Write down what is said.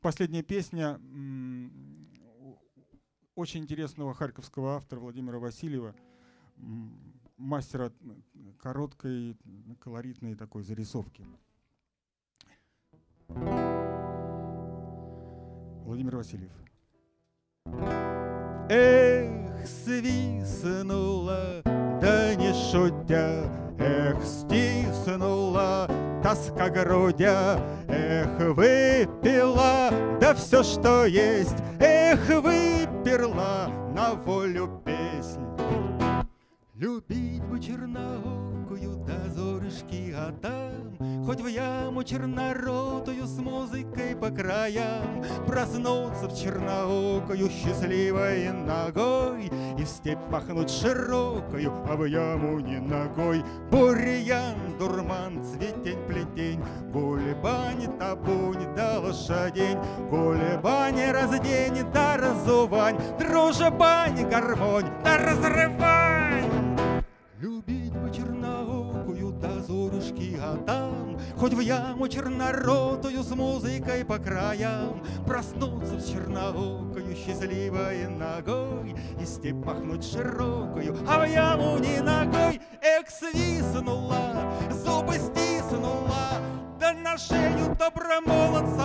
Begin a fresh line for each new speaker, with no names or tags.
Последняя песня очень интересного харьковского автора Владимира Васильева, мастера короткой, колоритной такой зарисовки. Владимир Васильев. Эх, свистнула, да не шутя, эх, стиснула тоска грудя, эх, выпила, да все, что есть, эх, выперла на волю песнь. Любить бы черноокую до зорышки, а там хоть в яму черноротую с музыкой по краям, проснуться в черноокую счастливой ногой и в степь махнуть широкою, а в яму не ногой. Бурьян, дурман, цветень, плетень, гулебань, табунь да лошадень, гулебань, раздень да разувань, дружбань, гармонь да разрывань. Любить бы черноокую до зорушки, а там хоть в яму черноротую с музыкой по краям, проснуться с черноокою счастливой ногой и степь махнуть широкую, а в яму не ногой. Эх, свистнула, зубы стиснула, да на шею добромолодца